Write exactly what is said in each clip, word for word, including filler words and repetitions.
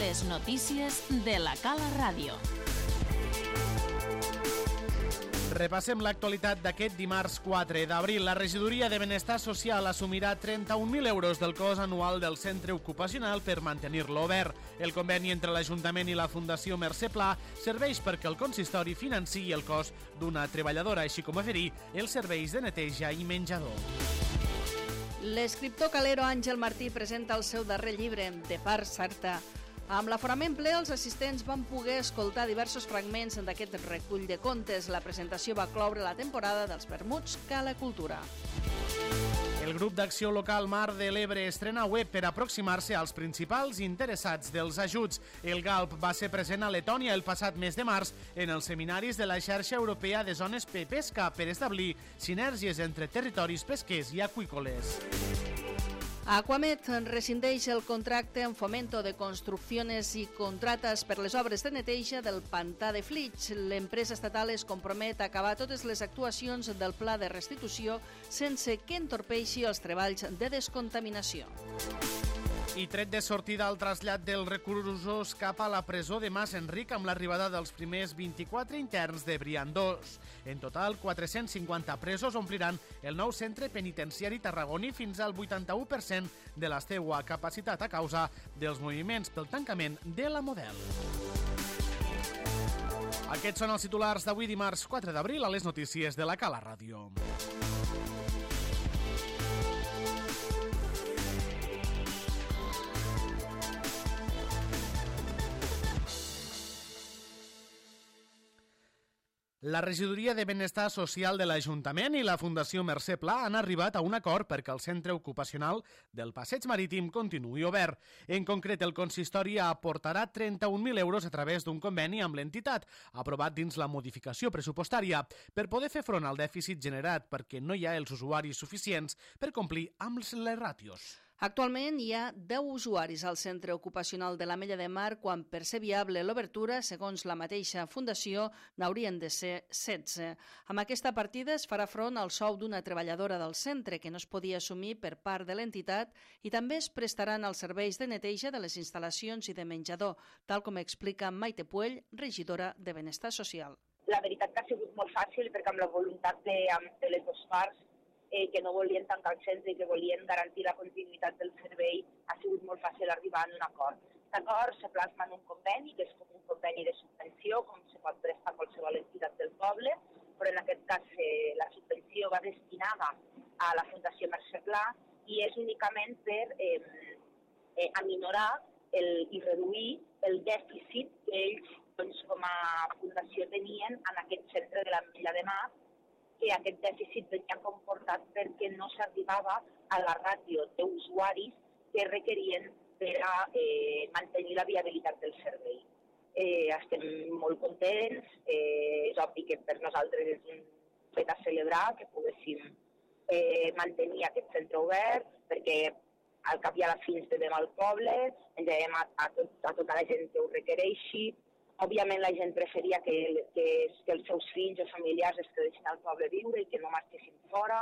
Les notícies de la Cala Ràdio. Repassem l'actualitat d'aquest dimarts quatre d'abril. La regidoria de Benestar Social assumirà trenta-un mil euros del cost anual del centre ocupacional per mantenir-lo obert. El conveni entre l'Ajuntament i la Fundació Mercè Pla serveix perquè el consistori financiï el cost d'una treballadora, així com oferir els serveis de neteja i menjador. L'escriptor calero Àngel Martí presenta el seu darrer llibre, De part certa. Amb l'aforament ple, els assistents van poder escoltar diversos fragments d'aquest recull de contes. La presentació va cloure la temporada dels vermuts Cala Cultura. El grup d'acció local Mar de l'Ebre estrena web per aproximar-se als principals interessats dels ajuts. El GALP va ser present a Letònia el passat mes de març en els seminaris de la xarxa europea de zones de pesca per establir sinergies entre territoris pesquers i aqüícoles. Aquamed rescindeix el contracte en Fomento de Construcciones i contrates per les obres de neteja del pantà de Flix. L'empresa estatal es compromet a acabar totes les actuacions del pla de restitució sense que entorpeixi els treballs de descontaminació. I tret de sortida al trasllat dels reclusos cap a la presó de Mas Enric amb l'arribada dels primers vint-i-quatre interns de Briandós. En total, quatre-cents cinquanta presos ompliran el nou centre penitenciari tarragoní fins al vuitanta-u per cent de la seva capacitat a causa dels moviments pel tancament de la Model. Aquests són els titulars d'avui dimarts quatre d'abril a les notícies de la Cala Ràdio. La regidoria de Benestar Social de l'Ajuntament i la Fundació Mercè Pla han arribat a un acord perquè el centre ocupacional del Passeig Marítim continuï obert. En concret, el consistori aportarà trenta-un mil euros a través d'un conveni amb l'entitat, aprovat dins la modificació pressupostària, per poder fer front al dèficit generat perquè no hi ha els usuaris suficients per complir amb les ràtios. Actualment hi ha deu usuaris al centre ocupacional de l'Ametlla de Mar quan per ser viable l'obertura, segons la mateixa fundació, n'haurien de ser setze. Amb aquesta partida es farà front al sou d'una treballadora del centre que no es podia assumir per part de l'entitat i també es prestaran els serveis de neteja de les instal·lacions i de menjador, tal com explica Maite Puell, regidora de Benestar Social. La veritat que ha sigut molt fàcil perquè amb la voluntat de, de les dues parts Eh, que no volien tancar el centre i que volien garantir la continuïtat del servei, ha sigut molt fàcil arribar a un acord. L'acord se plasma en un conveni, que és com un conveni de subvenció, com se pot prestar qualsevol entitat del poble, però en aquest cas eh, la subvenció va destinada a la Fundació Mercè Pla i és únicament per eh, eh, aminorar el, i reduir el dèficit que ells doncs, com a fundació tenien en aquest centre de l'Ametlla de Mar, que aquest dèficit venia comportat perquè no s'arribava a la ràtio d'usuaris que requerien per a eh, mantenir la viabilitat del servei. Eh, estem molt contents, eh, és obvi que per nosaltres és un fet a celebrar que poguéssim eh, mantenir aquest centre obert, perquè al cap i a la fi ens devem al poble, ens devem a, a, tot, a tota la gent que ho requereixi. Òbviament la gent preferia que, que, que els seus fills o familiars es quedessin al poble a viure i que no marxessin fora.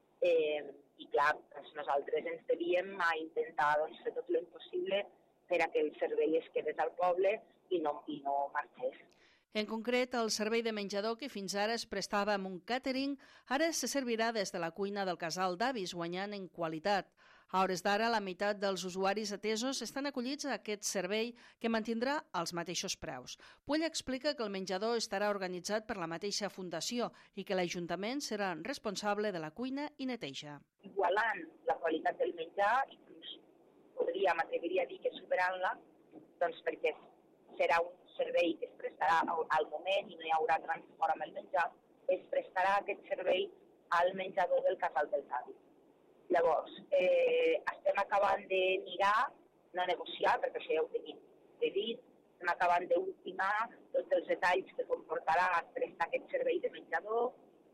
Eh, I clar, doncs nosaltres ens devíem a intentar doncs, fer tot l'impossible per a que el servei es quedés al poble i no, i no marxés. En concret, el servei de menjador que fins ara es prestava amb un càtering, ara se servirà des de la cuina del casal d'avis, guanyant en qualitat. A hores d'ara, la meitat dels usuaris atesos estan acollits a aquest servei que mantindrà els mateixos preus. Puell explica que el menjador estarà organitzat per la mateixa fundació i que l'Ajuntament serà responsable de la cuina i neteja. Igualant la qualitat del menjar, inclús podria, m'atreviria a dir que superant-la, doncs perquè serà un servei que es prestarà al moment i no hi haurà transport amb el menjar, es prestarà aquest servei al menjador del casal dels avis. Llavors, eh, estem acabant de mirar, no negociar, perquè això ja ho tenim dit, estem acabant d'ultimar tots els detalls que comportarà prestar aquest servei de menjador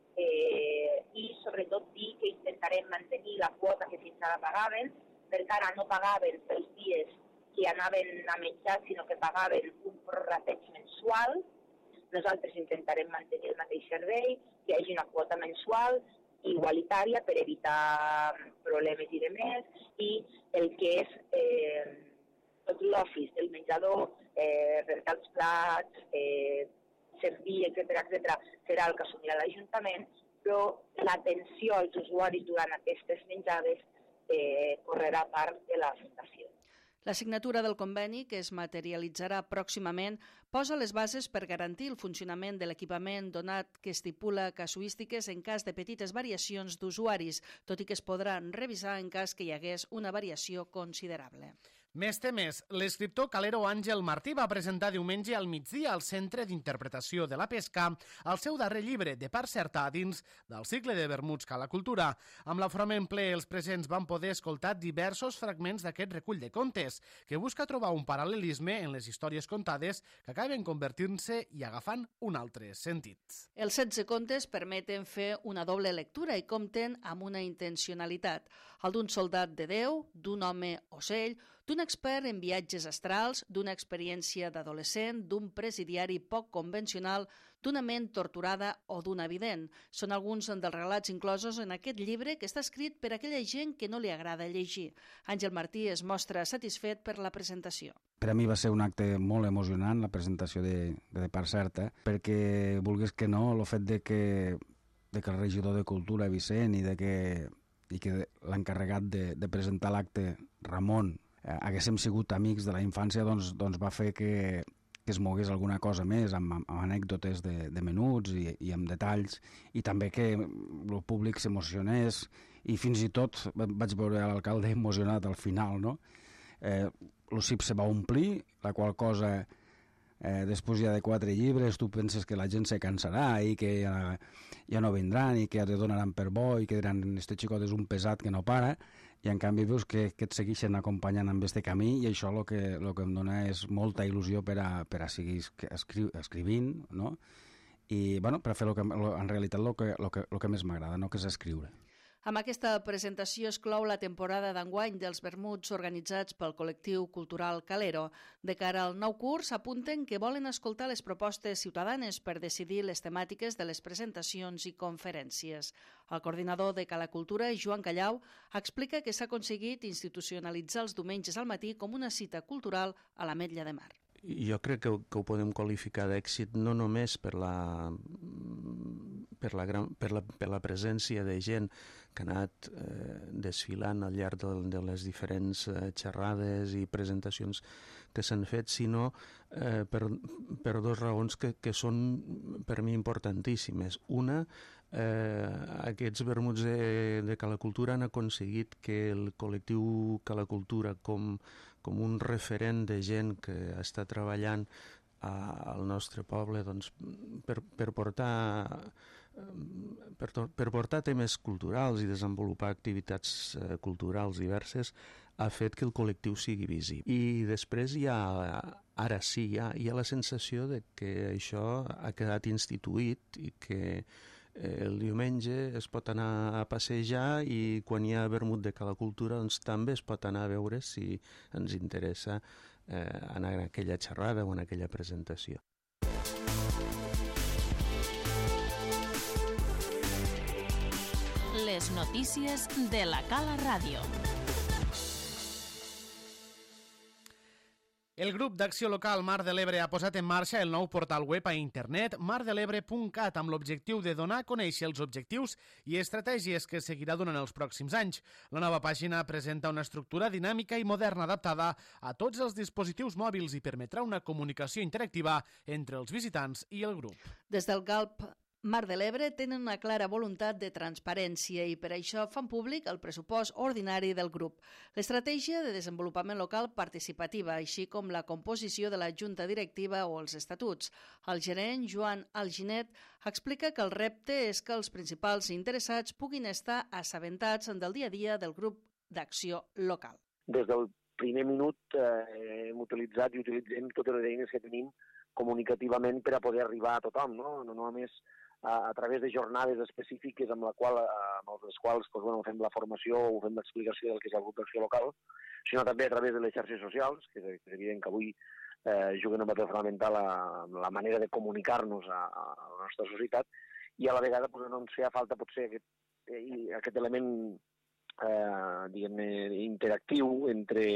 eh, i sobretot dir que intentarem mantenir la quota que fins ara pagaven, perquè ara no pagaven pels dies que anaven a menjar, sinó que pagaven un prorrateig mensual. Nosaltres intentarem mantenir el mateix servei, que hi hagi una quota mensual igualitària per evitar problemes i demés, i el que és eh, tot l'office del menjador, eh, rentar els plats, eh, servir, etcètera, etcètera, serà el que assumirà l'Ajuntament, però l'atenció als usuaris durant aquestes menjades eh, correrà part de la Fundació. La signatura del conveni, que es materialitzarà pròximament, posa les bases per garantir el funcionament de l'equipament donat que estipula casuístiques en cas de petites variacions d'usuaris, tot i que es podran revisar en cas que hi hagués una variació considerable. Més temes. L'escriptor calero Àngel Martí va presentar diumenge al migdia al Centre d'Interpretació de la Pesca el seu darrer llibre, De part certa, dins del cicle de vermuts Cala Cultura. Amb l'aforament ple, els presents van poder escoltar diversos fragments d'aquest recull de contes, que busca trobar un paral·lelisme en les històries contades que acaben convertint-se i agafant un altre sentit. Els setze contes permeten fer una doble lectura i compten amb una intencionalitat. El d'un soldat de Déu, d'un home ocell, d'un expert en viatges astrals, d'una experiència d'adolescent, d'un presidiari poc convencional, d'una ment torturada o d'un evident. Són alguns dels relats inclosos en aquest llibre que està escrit per aquella gent que no li agrada llegir. Àngel Martí es mostra satisfet per la presentació. Per a mi va ser un acte molt emocionant, la presentació de, de, de part certa, perquè, vulguis que no, el fet de que, de que el regidor de Cultura, Vicent, i de que, i que l'encarregat de, de presentar l'acte, Ramon, eh, haguéssim sigut amics de la infància, doncs, doncs va fer que, que es mogués alguna cosa més, amb, amb anècdotes de, de menuts i, i amb detalls, i també que el públic s'emocionés, i fins i tot vaig veure l'alcalde emocionat al final, no? Eh, el C I P se va omplir, la qual cosa, eh, després ja de quatre llibres, tu penses que la gent se cansarà i que ja, ja no vindran i que ja te donaran per bo i que diran este xicot és un pesat que no para, i en canvi veus que, que et segueixen acompanyant amb este camí, i això el que, lo que em dona és molta il·lusió per a, per a seguir escri, escrivint, no? I bueno, per a fer lo que, lo, en realitat el que, lo que, lo que més m'agrada, no? Que és escriure. Amb aquesta presentació es clou la temporada d'enguany dels vermuts organitzats pel col·lectiu cultural Calero. De cara al nou curs, apunten que volen escoltar les propostes ciutadanes per decidir les temàtiques de les presentacions i conferències. El coordinador de Cala Cultura, Joan Callau, explica que s'ha aconseguit institucionalitzar els diumenges al matí com una cita cultural a l'Ametlla de Mar. Jo crec que, que ho podem qualificar d'èxit no només per la, per la, gran, per la, per la presència de gent que ha anat eh, desfilant al llarg de, de les diferents eh, xerrades i presentacions que s'han fet, sinó eh, per, per dues raons que, que són per mi importantíssimes. Una, eh, aquests vermuts de, de Cala Cultura han aconseguit que el col·lectiu Cala Cultura, com com un referent de gent que està treballant a, al nostre poble, doncs, per, per, portar, per, per portar temes culturals i desenvolupar activitats eh, culturals diverses, ha fet que el col·lectiu sigui visible. I després hi ha, ara sí, hi ha, hi ha la sensació de que això ha quedat instituït i que el diumenge es pot anar a passejar i quan hi ha vermut de Cala Cultura doncs també es pot anar a veure si ens interessa eh, anar a aquella xerrada o en aquella presentació. Les notícies de la Cala Ràdio. El grup d'acció local Mar de l'Ebre ha posat en marxa el nou portal web a internet mar de l'ebre punt cat amb l'objectiu de donar a conèixer els objectius i estratègies que seguirà durant els pròxims anys. La nova pàgina presenta una estructura dinàmica i moderna adaptada a tots els dispositius mòbils i permetrà una comunicació interactiva entre els visitants i el grup. Des del GALP Mar de l'Ebre tenen una clara voluntat de transparència i per això fan públic el pressupost ordinari del grup, l'estratègia de desenvolupament local participativa, així com la composició de la junta directiva o els estatuts. El gerent, Joan Alginet, explica que el repte és que els principals interessats puguin estar assabentats del dia a dia del grup d'acció local. Des del primer minut eh, hem utilitzat i utilitzem totes les eines que tenim comunicativament per a poder arribar a tothom, no, no només a, a través de jornades específiques amb, la qual, amb les quals doncs, bueno, fem la formació o fem l'explicació del que és el grup d'acció local, sinó també a través de les xarxes socials, que és, que és evident que avui eh, juguen un paper fonamental a, a la manera de comunicar-nos a, a la nostra societat, i a la vegada doncs, no ens feia falta potser aquest, aquest element eh, diguem-ne interactiu entre,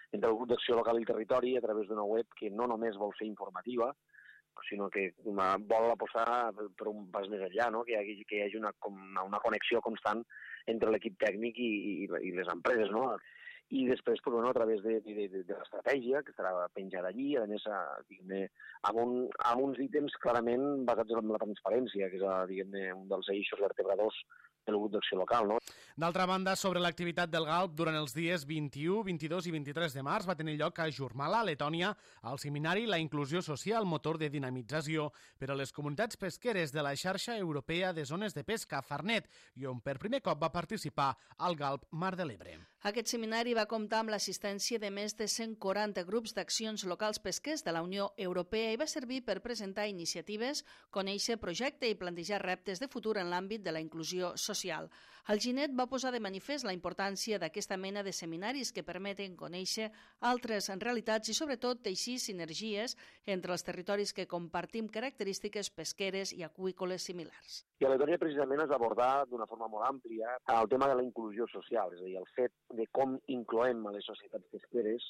entre el grup d'acció local i el territori a través d'una web que no només vol ser informativa, sinó que vol apostar per un pas més enllà, no? que hi hagi, que hi hagi una, una, una connexió constant entre l'equip tècnic i, i, i les empreses, no? I després, pues, bueno, a través de, de, de, de l'estratègia, que estarà penjada allí, a més, a, diguem-ne, amb, un, amb uns ítems clarament basats en la transparència, que és, diguem-ne, un dels eixos vertebradors del grup d'acció local, no? D'altra banda, sobre l'activitat del Galp, durant els dies vint-i-u, vint-i-dos i vint-i-tres de març va tenir lloc a Jurmala, Letònia, al seminari La inclusió social, motor de dinamització per a les comunitats pesqueres de la xarxa europea de zones de pesca, Farnet, i on per primer cop va participar el Galp Mar de l'Ebre. Aquest seminari va comptar amb l'assistència de més de cent quaranta grups d'accions locals pesquers de la Unió Europea i va servir per presentar iniciatives, conèixer projectes i plantejar reptes de futur en l'àmbit de la inclusió social. El Ginet va posar de manifest la importància d'aquesta mena de seminaris que permeten conèixer altres realitats i sobretot teixir sinergies entre els territoris que compartim característiques pesqueres i aqüícoles similars. I a Letònia precisament es va abordar d'una forma molt àmplia el tema de la inclusió social, és a dir, el fet de com incloem a les societats pesqueres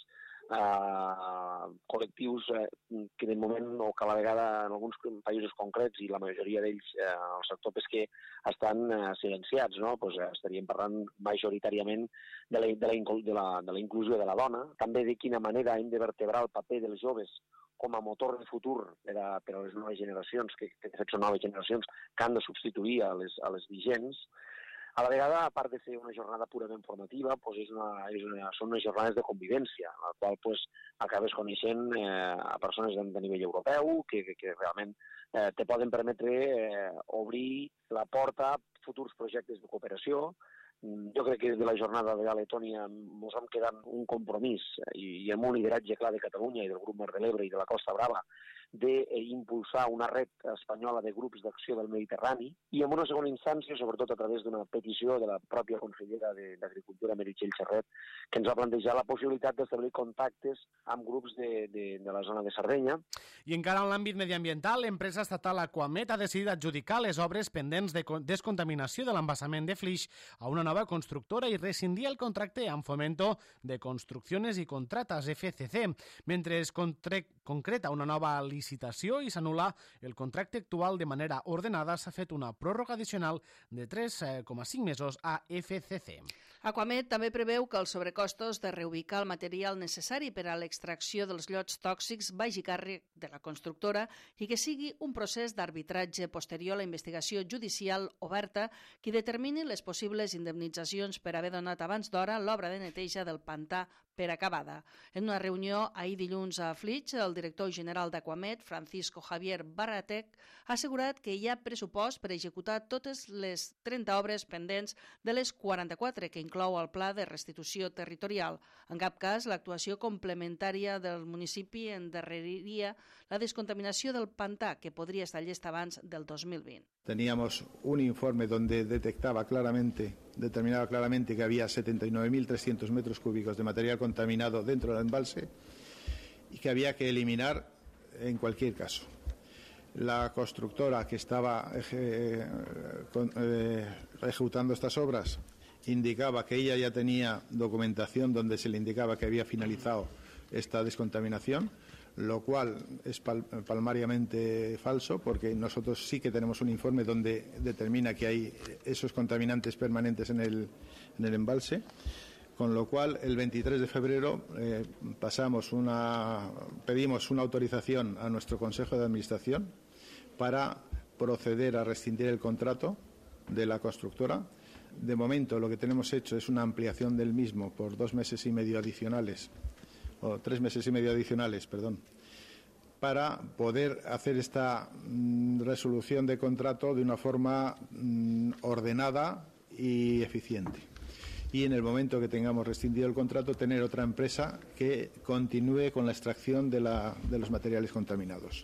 eh, col·lectius eh, que de moment o que a la vegada en alguns països concrets i la majoria d'ells eh, al sector pesquer estan eh, silenciats, no? Pues, eh, estaríem parlant majoritàriament de la, de, la, de, la, de la inclusió de la dona, també de quina manera hem de vertebrar el paper dels joves com a motor de futur per a, per a les noves generacions, que, que de fet són noves generacions que han de substituir a les, a les vigents. A la vegada, a part de ser una jornada purament formativa, doncs és una, és una, són unes jornades de convivència, en la qual doncs, acabes coneixent eh, a persones de, de nivell europeu que, que, que realment eh, te poden permetre eh, obrir la porta a futurs projectes de cooperació. Jo crec que des de la jornada de la Letònia ens hem quedat un compromís i, i amb un lideratge clar de Catalunya i del grup Mar de l'Ebre i de la Costa Brava d'impulsar una red espanyola de grups d'acció del Mediterrani i en una segona instància, sobretot a través d'una petició de la pròpia consellera d'Agricultura, Meritxell Serret, que ens va plantejar la possibilitat d'establir contactes amb grups de, de, de la zona de Sardenya. I encara en l'àmbit mediambiental, l'empresa estatal Aquamet ha decidit adjudicar les obres pendents de descontaminació de l'embassament de Flix a una nova constructora i rescindir el contracte amb Fomento de Construcciones i Contratas, F C C, mentre es concreta una nova licitació i s'anul·la el contracte actual de manera ordenada, s'ha fet una pròrroga addicional de tres coma cinc mesos a F C C. Aquamet també preveu que els sobrecostos de reubicar el material necessari per a l'extracció dels llots tòxics vagi a càrrec de la constructora i que sigui un procés d'arbitratge posterior a la investigació judicial oberta que determini les possibles indemnitzacions per haver donat abans d'hora l'obra de neteja del pantà per acabada. En una reunió ahir dilluns a Flix, el director general d'Aquamet, Francisco Javier Barratec, ha assegurat que hi ha pressupost per executar totes les trenta obres pendents de les quaranta-quatre que inclou el Pla de Restitució Territorial. En cap cas, l'actuació complementària del municipi endarreriria la descontaminació del pantà, que podria estar llesta abans del dos mil vint. Teníamos un informe donde detectaba claramente, determinaba claramente que había setenta y nueve mil trescientos metros cúbicos de material contaminado dentro del embalse y que había que eliminar en cualquier caso. La constructora que estaba eh, con, eh, ejecutando estas obras indicaba que ella ya tenía documentación donde se le indicaba que había finalizado esta descontaminación, lo cual es pal palmariamente falso, porque nosotros sí que tenemos un informe donde determina que hay esos contaminantes permanentes en el, en el embalse, con lo cual el veintitrés de febrero eh, pasamos una, pedimos una autorización a nuestro Consejo de Administración para proceder a rescindir el contrato de la constructora. De momento lo que tenemos hecho es una ampliación del mismo por dos meses y medio adicionales, o tres meses y medio adicionales, perdón, para poder hacer esta mm, resolución de contrato de una forma mm, ordenada y eficiente. Y en el momento que tengamos rescindido el contrato, tener otra empresa que continúe con la extracción de, la, de los materiales contaminados.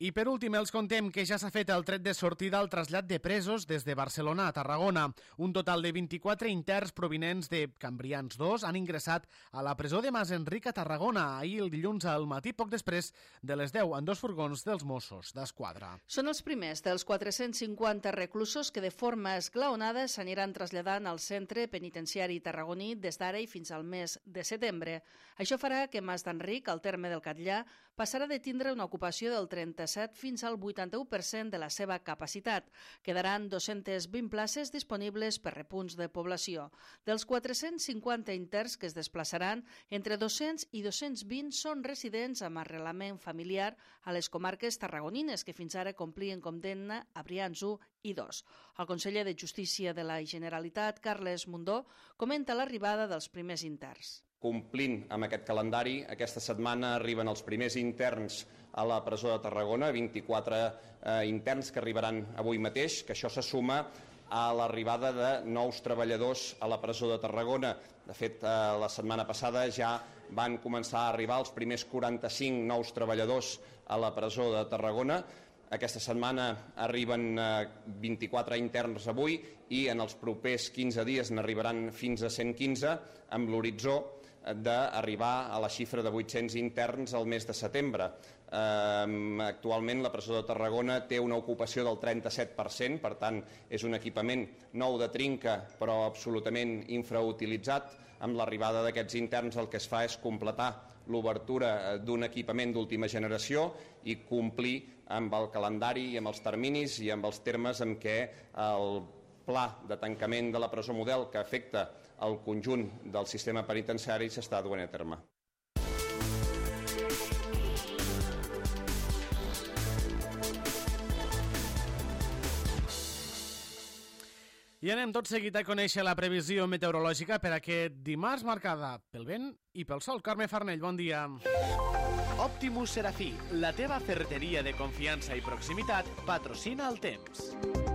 I per últim els contem que ja s'ha fet el tret de sortida al trasllat de presos des de Barcelona a Tarragona. Un total de vint-i-quatre interns provinents de Cambrians dos han ingressat a la presó de Mas Enric a Tarragona ahir el dilluns al matí, poc després de les deu, en dos furgons dels Mossos d'Esquadra. Són els primers dels quatre-cents cinquanta reclusos que de forma esglaonada s'aniran traslladant al centre penitenciari tarragoní des d'ara i fins al mes de setembre. Això farà que Mas d'Enric, al terme del Catllà, passarà de tindre una ocupació del trenta-set fins al vuitanta-u per cent de la seva capacitat. Quedaran dues-centes vint places disponibles per repunts de població. Dels quatre-cents cinquanta interns que es desplaçaran, entre dos-cents i dos-cents vint són residents amb arrelament familiar a les comarques tarragonines, que fins ara complien condemna a Brians u i dos. El conseller de Justícia de la Generalitat, Carles Mundó, comenta l'arribada dels primers interns. Complint amb aquest calendari, aquesta setmana arriben els primers interns a la presó de Tarragona, vint-i-quatre eh, interns que arribaran avui mateix, que això se suma a l'arribada de nous treballadors a la presó de Tarragona. De fet, eh, la setmana passada ja van començar a arribar els primers quaranta-cinc nous treballadors a la presó de Tarragona. Aquesta setmana arriben eh, vint-i-quatre interns avui i en els propers quinze dies n'arribaran fins a cent quinze, amb l'horitzó d'arribar a la xifra de vuit-cents interns al mes de setembre. Eh, actualment la presó de Tarragona té una ocupació del trenta-set per cent, per tant és un equipament nou de trinca però absolutament infrautilitzat. Amb l'arribada d'aquests interns el que es fa és completar l'obertura d'un equipament d'última generació i complir amb el calendari i amb els terminis i amb els termes en què el pla de tancament de la presó model que afecta el conjunt del sistema penitenciari s'està duent a terme. I anem tot seguit a conèixer la previsió meteorològica per aquest dimarts, marcada pel vent i pel sol. Carme Farnell, bon dia. Optimus Serafí, la teva ferreteria de confiança i proximitat, patrocina el temps.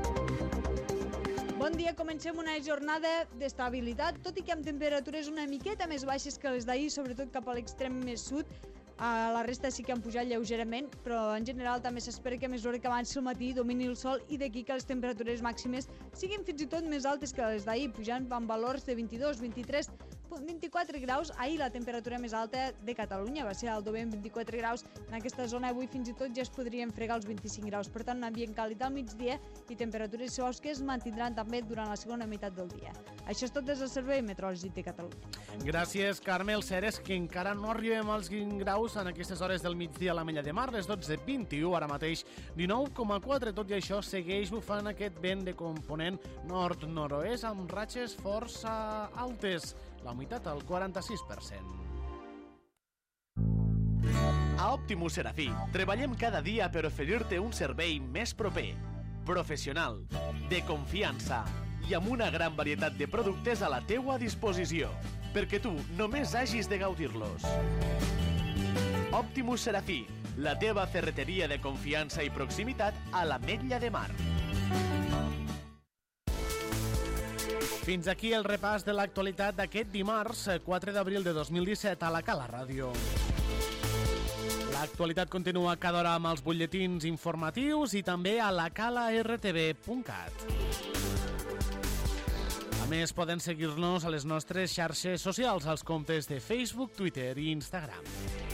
Bon dia, comencem una jornada d'estabilitat, tot i que amb temperatures una miqueta més baixes que les d'ahir, sobretot cap a l'extrem més sud. A la resta sí que han pujat lleugerament, però en general també s'espera que a mesura que avanci el matí domini el sol i d'aquí que les temperatures màximes siguin fins i tot més altes que les d'ahir, pujant amb valors de vint-i-dos, vint-i-tres, vint-i-quatre graus. Ahir la temperatura més alta de Catalunya va ser al Aldover amb vint-i-quatre graus. En aquesta zona avui fins i tot ja es podrien fregar els vint-i-cinc graus. Per tant, un ambient càlid al migdia i temperatures suaus que es mantindran també durant la segona meitat del dia. Això és tot des del Servei Meteorològic de Catalunya. Gràcies, Carme. El cert és que encara no arribem als vint graus en aquestes hores del migdia a l'Ametlla de Mar, les dotze vint-i-u, ara mateix dinou coma quatre. Tot i això, segueix bufant aquest vent de component nord-nord-oest amb ratxes força altes. La humitat al quaranta-sis per cent. A Optimus Serafí treballem cada dia per oferir-te un servei més proper, professional, de confiança i amb una gran varietat de productes a la teua disposició, perquè tu només hagis de gaudir-los. Optimus Serafí, la teva ferreteria de confiança i proximitat a l'Ametlla de Mar. Fins aquí el repàs de l'actualitat d'aquest dimarts, quatre d'abril de dos mil disset, a la Cala Ràdio. L'actualitat continua cada hora amb els butlletins informatius i també a la cala r t v punt cat. A més, poden seguir-nos a les nostres xarxes socials, als comptes de Facebook, Twitter i Instagram.